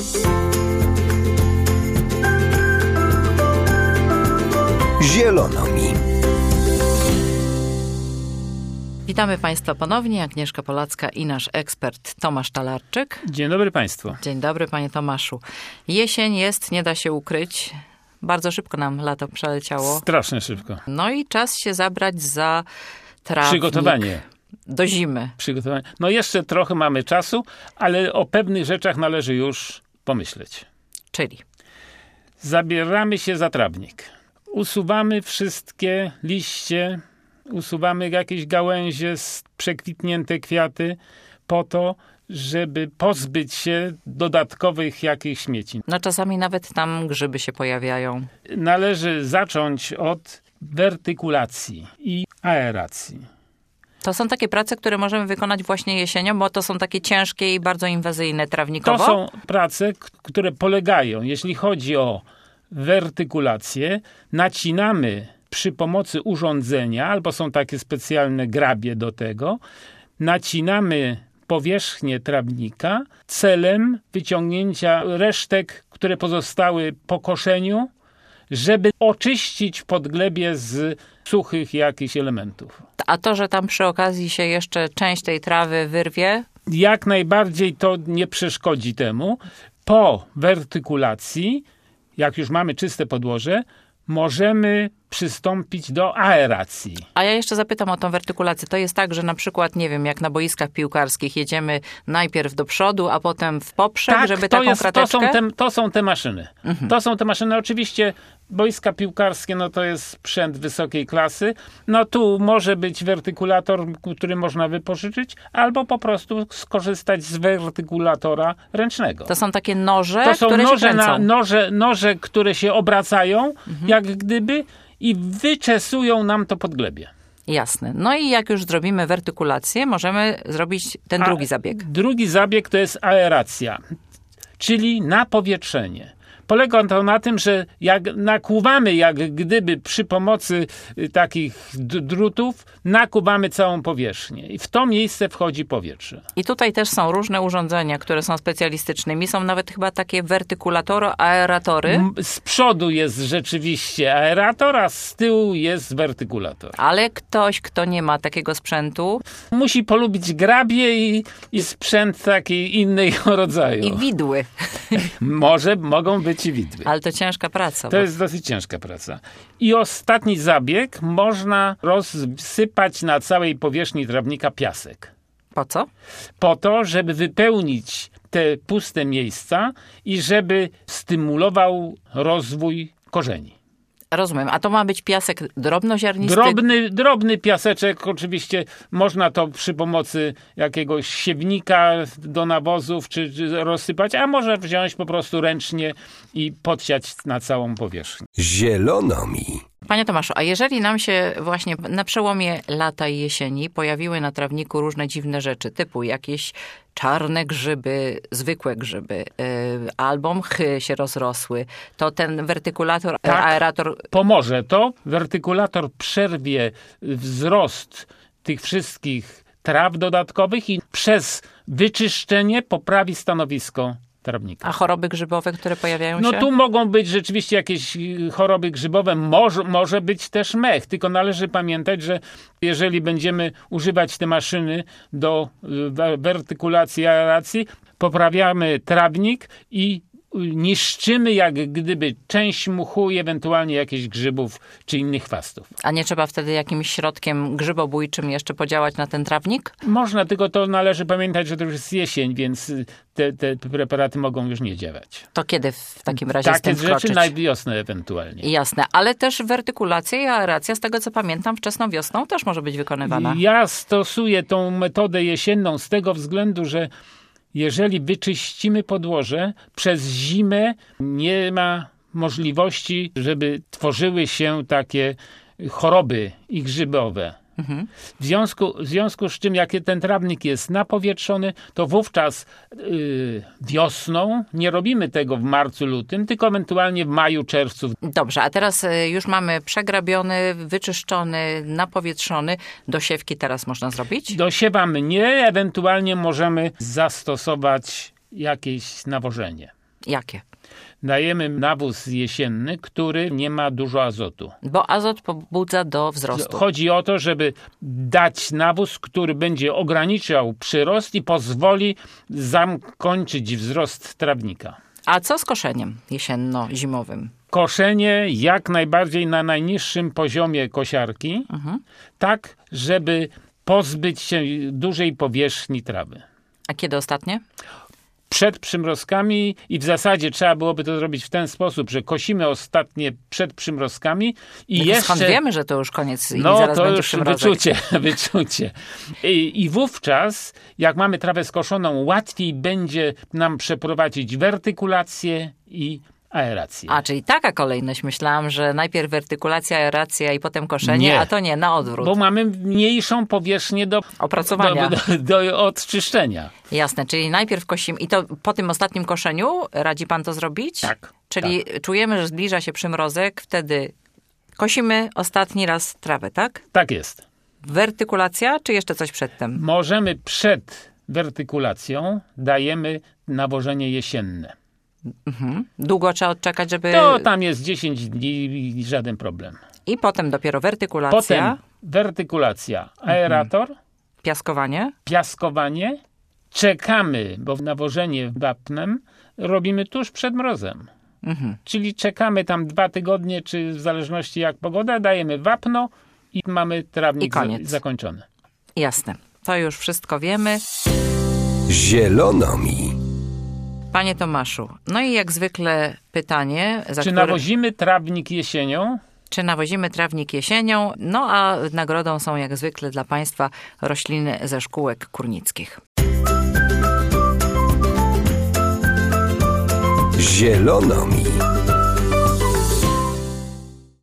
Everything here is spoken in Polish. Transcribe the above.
Zielono mi. Witamy Państwa ponownie. Agnieszka Polacka i nasz ekspert Tomasz Talarczyk. Dzień dobry Państwu. Dzień dobry, Panie Tomaszu. Jesień jest, nie da się ukryć. Bardzo szybko nam lato przeleciało. Strasznie szybko. No i czas się zabrać za trawnik. Przygotowanie. Do zimy. Przygotowanie. No jeszcze trochę mamy czasu, ale o pewnych rzeczach należy już pomyśleć. Czyli? Zabieramy się za trawnik. Usuwamy wszystkie liście, usuwamy jakieś gałęzie, przekwitnięte kwiaty po to, żeby pozbyć się dodatkowych jakichś śmieci. No czasami nawet tam grzyby się pojawiają. Należy zacząć od wertykulacji i aeracji. To są takie prace, które możemy wykonać właśnie jesienią, bo to są takie ciężkie i bardzo inwazyjne trawnikowo. To są prace, które polegają, jeśli chodzi o wertykulację, nacinamy przy pomocy urządzenia, albo są takie specjalne grabie do tego, nacinamy powierzchnię trawnika celem wyciągnięcia resztek, które pozostały po koszeniu, żeby oczyścić podglebie z suchych jakichś elementów. A to, że tam przy okazji się jeszcze część tej trawy wyrwie? Jak najbardziej to nie przeszkodzi temu. Po wertykulacji, jak już mamy czyste podłoże, możemy przystąpić do aeracji. A ja jeszcze zapytam o tą wertykulację. To jest tak, że na przykład, nie wiem, jak na boiskach piłkarskich jedziemy najpierw do przodu, a potem w poprzek, tak, żeby taką krateczkę? To są te maszyny. To są te maszyny. Oczywiście boiska piłkarskie, no to jest sprzęt wysokiej klasy. No tu może być wertykulator, który można wypożyczyć, albo po prostu skorzystać z wertykulatora ręcznego. To są takie noże, to są które się kręcą. Noże, które się obracają, jak gdyby, i wyczesują nam to podglebie. Jasne. No i jak już zrobimy wertykulację, możemy zrobić ten drugi zabieg. Drugi zabieg to jest aeracja, czyli napowietrzenie. Polega to na tym, że jak nakłuwamy, jak gdyby przy pomocy takich drutów, nakłuwamy całą powierzchnię i w to miejsce wchodzi powietrze. I tutaj też są różne urządzenia, które są specjalistycznymi. Są nawet chyba takie wertykulatoro-aeratory. Z przodu jest rzeczywiście aerator, a z tyłu jest wertykulator. Ale ktoś, kto nie ma takiego sprzętu... musi polubić grabie i sprzęt takiej innego rodzaju. I widły. Mogą być i widły. Ale to ciężka praca. To jest dosyć ciężka praca. I ostatni zabieg, można rozsypać na całej powierzchni trawnika piasek. Po co? Po to, żeby wypełnić te puste miejsca i żeby stymulował rozwój korzeni. Rozumiem. A to ma być piasek drobnoziarnisty? Drobny piaseczek. Oczywiście można to przy pomocy jakiegoś siewnika do nawozów czy rozsypać, a może wziąć po prostu ręcznie i podsiać na całą powierzchnię. Zielono mi. Panie Tomaszu, a jeżeli nam się właśnie na przełomie lata i jesieni pojawiły na trawniku różne dziwne rzeczy, typu jakieś czarne grzyby, zwykłe grzyby, albo mchy się rozrosły, to ten wertykulator, aerator... pomoże to. Wertykulator przerwie wzrost tych wszystkich traw dodatkowych i przez wyczyszczenie poprawi stanowisko trawnika. A choroby grzybowe, które pojawiają się? No tu mogą być rzeczywiście jakieś choroby grzybowe, może być też mech, tylko należy pamiętać, że jeżeli będziemy używać te maszyny do wertykulacji, aeracji, poprawiamy trawnik i niszczymy jak gdyby część mchu i ewentualnie jakichś grzybów czy innych chwastów. A nie trzeba wtedy jakimś środkiem grzybobójczym jeszcze podziałać na ten trawnik? Można, tylko to należy pamiętać, że to już jest jesień, więc te preparaty mogą już nie działać. To kiedy w takim razie z tym wkroczyć? Takie rzeczy na wiosnę ewentualnie. Jasne, ale też wertykulacja i aeracja, z tego co pamiętam, wczesną wiosną też może być wykonywana. Ja stosuję tą metodę jesienną z tego względu, że jeżeli wyczyścimy podłoże, przez zimę nie ma możliwości, żeby tworzyły się takie choroby i grzybowe. W związku z czym, jak ten trawnik jest napowietrzony, to wówczas wiosną, nie robimy tego w marcu, lutym, tylko ewentualnie w maju, czerwcu. Dobrze, a teraz już mamy przegrabiony, wyczyszczony, napowietrzony. Dosiewki teraz można zrobić? Dosiewamy nie, ewentualnie możemy zastosować jakieś nawożenie. Jakie? Dajemy nawóz jesienny, który nie ma dużo azotu. Bo azot pobudza do wzrostu. Chodzi o to, żeby dać nawóz, który będzie ograniczał przyrost i pozwoli zakończyć wzrost trawnika. A co z koszeniem jesienno-zimowym? Koszenie jak najbardziej na najniższym poziomie kosiarki, tak żeby pozbyć się dużej powierzchni trawy. A kiedy ostatnie? Przed przymrozkami i w zasadzie trzeba byłoby to zrobić w ten sposób, że kosimy ostatnie przed przymrozkami i No jeszcze... Skąd wiemy, że to już koniec i No zaraz to będzie już przymrozek? wyczucie. I wówczas, jak mamy trawę skoszoną, łatwiej będzie nam przeprowadzić wertykulację i aerację. A, czyli taka kolejność. Myślałam, że najpierw wertykulacja, aeracja i potem koszenie, Nie. a to nie, na odwrót. Bo mamy mniejszą powierzchnię do Opracowania. do odczyszczenia. Jasne, czyli najpierw kosimy i to po tym ostatnim koszeniu radzi pan to zrobić? Tak. Czyli czujemy, że zbliża się przymrozek, wtedy kosimy ostatni raz trawę, tak? Tak jest. Wertykulacja, czy jeszcze coś przedtem? Możemy przed wertykulacją dajemy nawożenie jesienne. Długo trzeba odczekać, żeby... To tam jest 10 dni i żaden problem. I potem dopiero wertykulacja, Potem wertykulacja, aerator, piaskowanie. piaskowanie. Czekamy, bo nawożenie wapnem robimy tuż przed mrozem. Czyli czekamy tam 2 tygodnie, czy w zależności jak pogoda, dajemy wapno i mamy trawnik I koniec. zakończony. Jasne, to już wszystko wiemy. Zielono mi. Panie Tomaszu, no i jak zwykle pytanie, Czy nawozimy trawnik jesienią? czy nawozimy trawnik jesienią? No a nagrodą są jak zwykle dla Państwa rośliny ze szkółek kurnickich. Zielono mi.